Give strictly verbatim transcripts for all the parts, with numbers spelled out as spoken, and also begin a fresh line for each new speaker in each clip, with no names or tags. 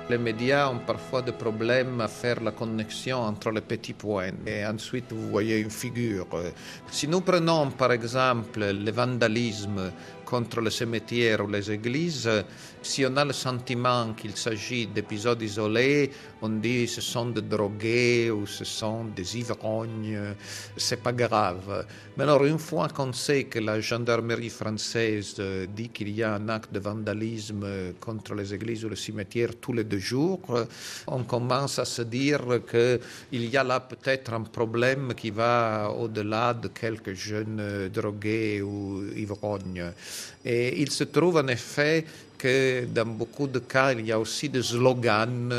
Les médias ont parfois des problèmes à faire la connexion entre les petits points. Et ensuite, vous voyez une figure. Si nous prenons par exemple le vandalisme contre les cimetières ou les églises, si on a le sentiment qu'il s'agit d'épisodes isolés, on dit que ce sont des drogués ou ce sont des ivrognes, c'est pas grave. Mais alors, une fois qu'on sait que la gendarmerie française dit qu'il y a un acte de vandalisme contre les églises ou les cimetières tous les deux jours, on commence à se dire qu'il y a là peut-être un problème qui va au-delà de quelques jeunes drogués ou ivrognes. Et il se trouve en effet que dans beaucoup de cas, il y a aussi des slogans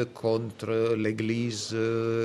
contre l'Église,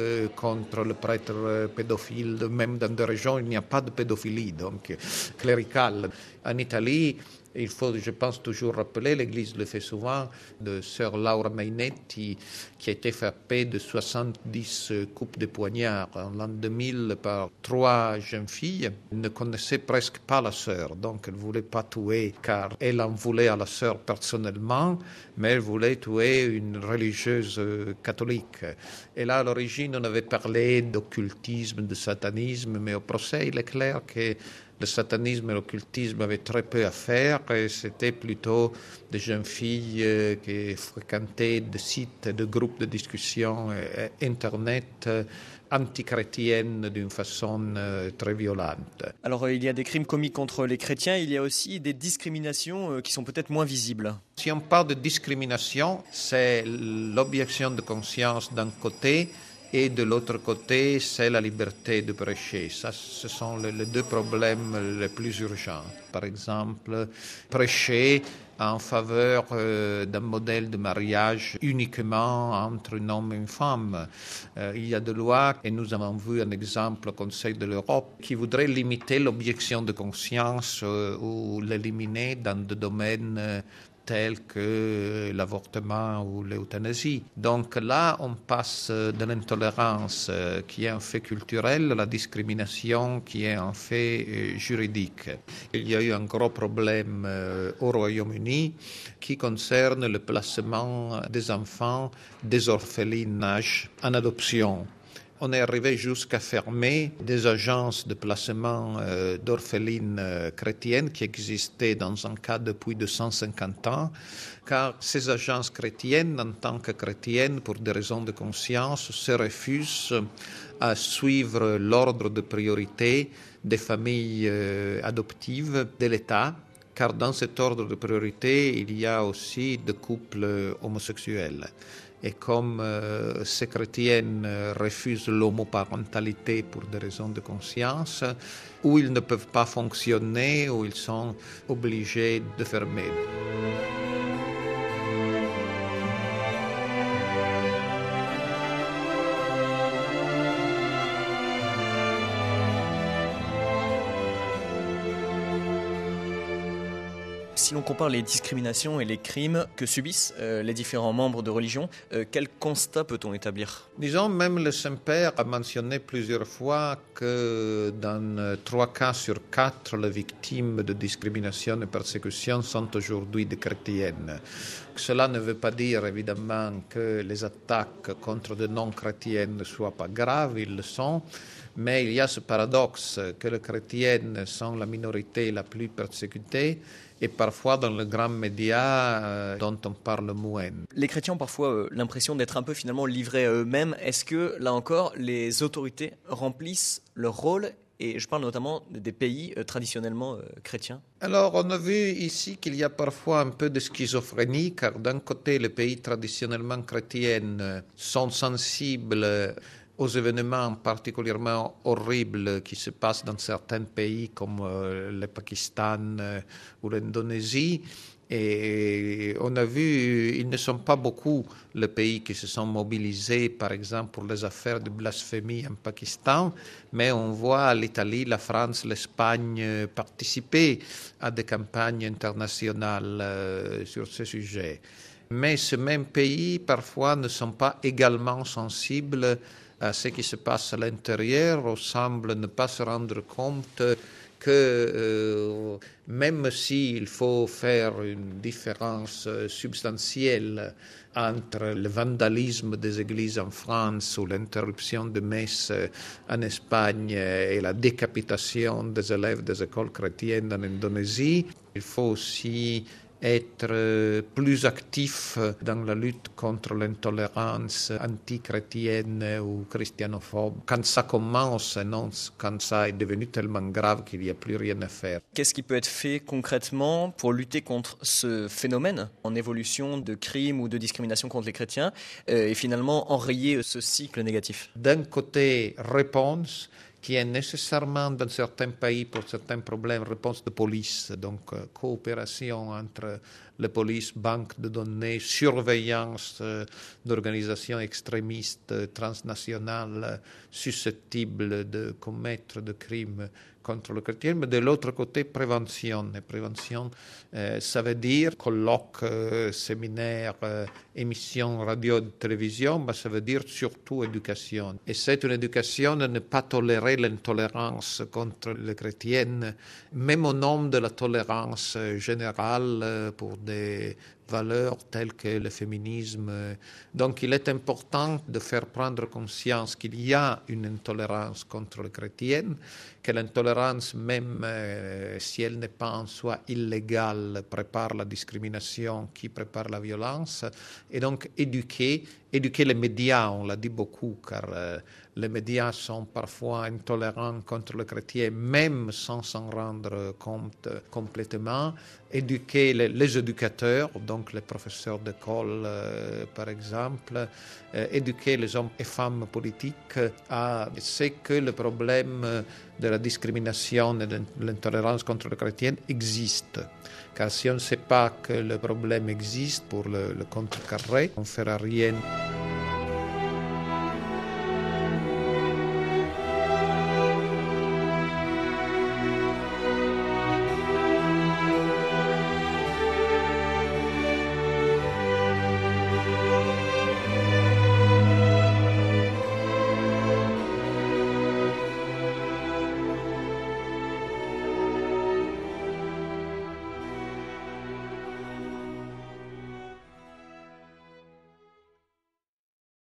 contre le prêtre pédophile. Même dans des régions, il n'y a pas de pédophilie, donc cléricale. En Italie, il faut, je pense, toujours rappeler, l'Église le fait souvent, de sœur Laura Mainetti, qui a été frappée de soixante-dix coups de poignard en l'an deux mille par trois jeunes filles. Elle ne connaissait presque pas la sœur, donc elle ne voulait pas tuer, car elle en voulait à la sœur personnellement, mais elle voulait tuer une religieuse catholique. Et là, à l'origine, on avait parlé d'occultisme, de satanisme, mais au procès, il est clair que le satanisme et l'occultisme avaient très peu à faire et c'était plutôt des jeunes filles qui fréquentaient des sites, des groupes de discussion Internet antichrétiennes d'une façon très violente.
Alors il y a des crimes commis contre les chrétiens, il y a aussi des discriminations qui sont peut-être moins visibles.
Si on parle de discrimination, c'est l'objection de conscience d'un côté, et de l'autre côté, c'est la liberté de prêcher. Ça, ce sont les, les deux problèmes les plus urgents. Par exemple, prêcher en faveur euh, d'un modèle de mariage uniquement entre un homme et une femme. Euh, il y a des lois, et nous avons vu un exemple au Conseil de l'Europe, qui voudraient limiter l'objection de conscience euh, ou l'éliminer dans des domaines euh, tels que l'avortement ou l'euthanasie. Donc là, on passe de l'intolérance qui est un fait culturel à la discrimination qui est un fait juridique. Il y a eu un gros problème au Royaume-Uni qui concerne le placement des enfants des orphelinages en adoption. On est arrivé jusqu'à fermer des agences de placement euh, d'orphelines euh, chrétiennes qui existaient dans un cas depuis deux cent cinquante ans, car ces agences chrétiennes, en tant que chrétiennes, pour des raisons de conscience, se refusent à suivre l'ordre de priorité des familles euh, adoptives de l'État, car dans cet ordre de priorité, il y a aussi des couples homosexuels. Et comme euh, ces chrétiennes refusent l'homoparentalité pour des raisons de conscience, ou ils ne peuvent pas fonctionner, ou ils sont obligés de fermer.
Si l'on compare les discriminations et les crimes que subissent euh, les différents membres de religion, euh, quel constat peut-on établir ?
Disons, même le Saint-Père a mentionné plusieurs fois que dans trois cas sur quatre, les victimes de discrimination et persécution sont aujourd'hui des chrétiennes. Cela ne veut pas dire évidemment que les attaques contre des non-chrétiennes ne soient pas graves, ils le sont. Mais il y a ce paradoxe que les chrétiennes sont la minorité la plus persécutée et parfois dans les grands médias euh, dont on parle moins.
Les chrétiens ont parfois euh, l'impression d'être un peu finalement livrés à eux-mêmes. Est-ce que, là encore, les autorités remplissent leur rôle ? Et je parle notamment des pays euh, traditionnellement euh, chrétiens.
Alors, on a vu ici qu'il y a parfois un peu de schizophrénie, car d'un côté, les pays traditionnellement chrétiens sont sensibles aux événements particulièrement horribles qui se passent dans certains pays comme euh, le Pakistan euh, ou l'Indonésie. Et on a vu, ils ne sont pas beaucoup les pays qui se sont mobilisés, par exemple, pour les affaires de blasphémie en Pakistan, mais on voit l'Italie, la France, l'Espagne participer à des campagnes internationales euh, sur ce sujet. Mais ces mêmes pays, parfois, ne sont pas également sensibles à ce qui se passe à l'intérieur, ou semblent ne pas se rendre compte que euh, même s'il faut faire une différence substantielle entre le vandalisme des églises en France ou l'interruption de messes en Espagne et la décapitation des élèves des écoles chrétiennes en Indonésie, il faut aussi être plus actif dans la lutte contre l'intolérance antichrétienne ou christianophobe quand ça commence et non quand ça est devenu tellement grave qu'il n'y a plus rien à faire.
Qu'est-ce qui peut être fait concrètement pour lutter contre ce phénomène en évolution de crimes ou de discrimination contre les chrétiens euh, et finalement enrayer ce cycle négatif?
D'un côté, réponse qui est nécessairement dans certains pays pour certains problèmes, réponse de police, donc euh, coopération entre la police, banque de données, surveillance euh, d'organisations extrémistes euh, transnationales euh, susceptibles de commettre des crimes contre le chrétien, mais de l'autre côté, prévention. Et prévention, euh, ça veut dire colloques, euh, séminaires, euh, émissions radio et télévision, mais ça veut dire surtout éducation. Et c'est une éducation de ne pas tolérer l'intolérance contre les chrétiennes, même au nom de la tolérance générale euh, pour des valeurs telles que le féminisme. Donc il est important de faire prendre conscience qu'il y a une intolérance contre les chrétiennes, que l'intolérance, même euh, si elle n'est pas en soi illégale, prépare la discrimination qui prépare la violence. Et donc éduquer, éduquer les médias, on l'a dit beaucoup, car euh, les médias sont parfois intolérants contre les chrétiens, même sans s'en rendre compte complètement. Éduquer les, les éducateurs, donc les professeurs d'école, euh, par exemple, euh, éduquer les hommes et femmes politiques à ce que le problème de la discrimination et de l'intolérance contre les chrétiens existe. Car si on ne sait pas que le problème existe pour le, le contrecarrer, on ne fera rien.